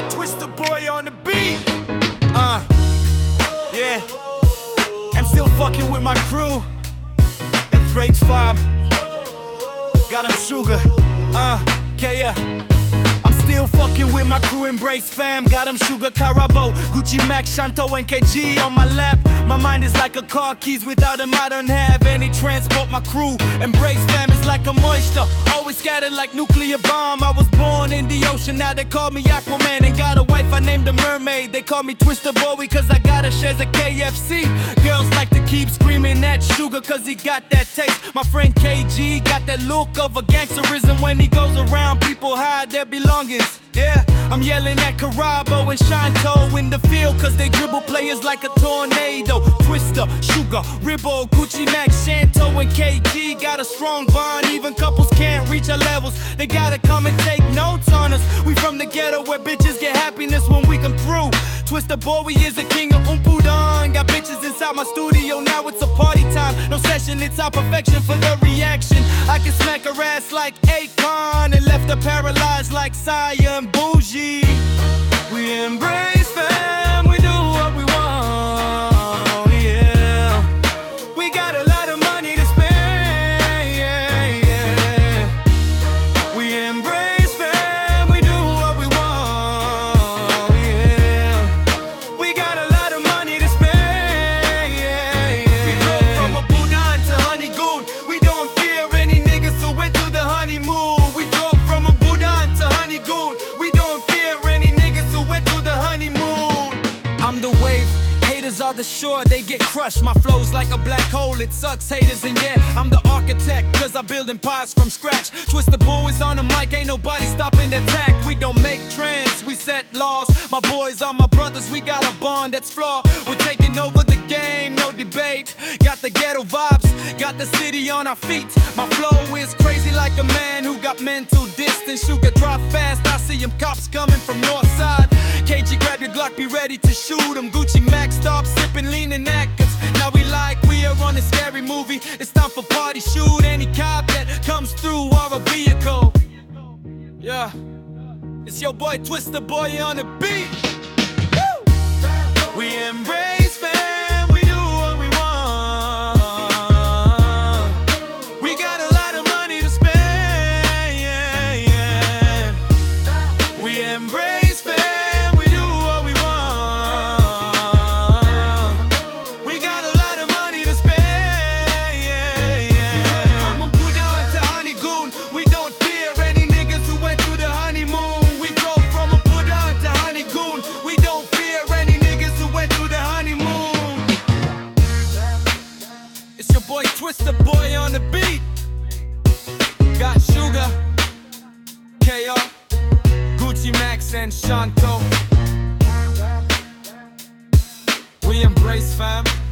Twista Boy on the beat. Yeah. I'm still fucking with my crew. And Drake's Farm. Got him Sugar. Yeah. I'm still fucking with my crew, Embrace fam. Got him Sugar, Carabo, Gucci Mac, Shanto, and KG on my lap. My mind is like a car keys, without them I don't have any transport. My crew, Embrace fam, is like a moisture, always scattered like nuclear bomb. I was born in the ocean, now they call me Aquaman. And got a wife, I named her Mermaid. They call me Twista Boy cause I got a shares of KFC. Girls like to keep screaming at Sugar cause he got that taste. My friend KG got that look of a gangsterism. When he goes around, people hide their belongings. Yeah, I'm yelling at Carabo and Shanto in the field cause they dribble players like a tornado. Twista, Sugar, Ribbo, Gucci Mac, Shanto, and KG got a strong bond, even couples can't reach our levels. They gotta come and take notes on us. We from the ghetto where bitches get happiness when we come through. Twista Boy is the king of Umpudan. Got bitches inside my studio, now it's a party time. No session, it's our perfection for the reaction. I can smack her ass like Akon and left her paralyzed like Saya and Bougie. We embrace fam, we do what we want, yeah. We got a lot of money to spend, yeah. We embrace fam, we do what we want, yeah. We got a lot of money to spend, yeah. We go from a Bunan to Honeygoon. We don't fear any niggas who went to the honeymoon. We go from a Bunan to Honeygoon. We don't fear any niggas who went to the honeymoon. I'm the wave, haters are the shore, they get crushed. My flow's like a black hole, it sucks haters. And yeah, I'm the architect cause I'm building empires from scratch. Twista Boy is on the mic, ain't nobody stopping the attack. We don't make trends, we set laws. My boys are my brothers, we got a bond that's flawed. We're taking over the game, no debate. Got the ghetto vibes, got the city on our feet. My flow is crazy like a man who got mental distance. Sugar drop fast, I see him cops coming from north side. KG grab your Glock, be ready to shoot him. Gucci Mac, stop sipping, leaning actors. Now we like we are on a scary movie. It's time for party, shoot any cop that comes through our vehicle. Yeah, it's your boy Twista Boy on the beat. Woo! We embrace fam, we do what we want. We got a lot of money to spend, yeah, yeah. We embrace fam, we do what we want. We got a lot of money to spend, yeah, yeah. I'ma put down to Honeygoon. We don't fear any niggas who went to the honeymoon. We go from a put down to Honeygoon. We don't fear any niggas who went to the honeymoon. It's your boy Twista Boy on the beat. Got Sugar, KO, Gucci Max, and Shanto. We embrace fam.